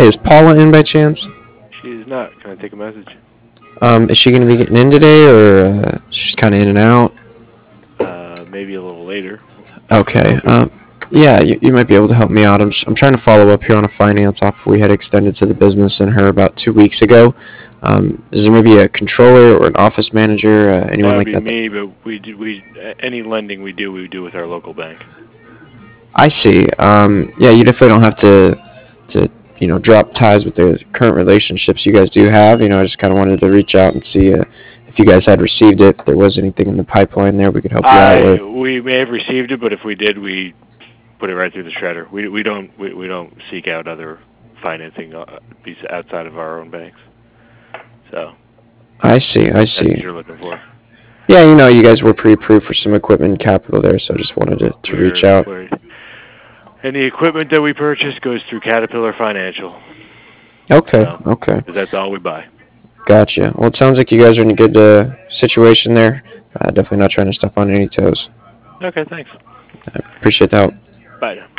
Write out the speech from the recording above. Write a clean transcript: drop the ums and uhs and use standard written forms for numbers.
Hey, is Paula in by chance? She's not. Can I take a message? Is she going to be getting in today, or she's kind of in and out? Maybe a little later. Can I Okay. help you? Yeah, you might be able to help me out. I'm trying to follow up here on a finance offer we had extended to the business and her about 2 weeks ago. Is there maybe a controller or an office manager, That anyone would like be that? me, but any lending we do with our local bank. I see. Yeah, you definitely don't have to drop ties with the current relationships you guys do have. I just kind of wanted to reach out and see if you guys had received it, if there was anything in the pipeline there we could help you out I with. We may have received it, but if we did, we put it right through the shredder. We don't seek out other financing outside of our own banks. So I see. I that's what see. you're looking for. Yeah, you guys were pre-approved for some equipment and capital there, so I just wanted to reach out. We're and the equipment that we purchase goes through Caterpillar Financial. Okay, So okay. 'cause that's all we buy. Gotcha. Well, it sounds like you guys are in a good situation there. Definitely not trying to step on any toes. Okay, thanks. I appreciate the help. Bye now.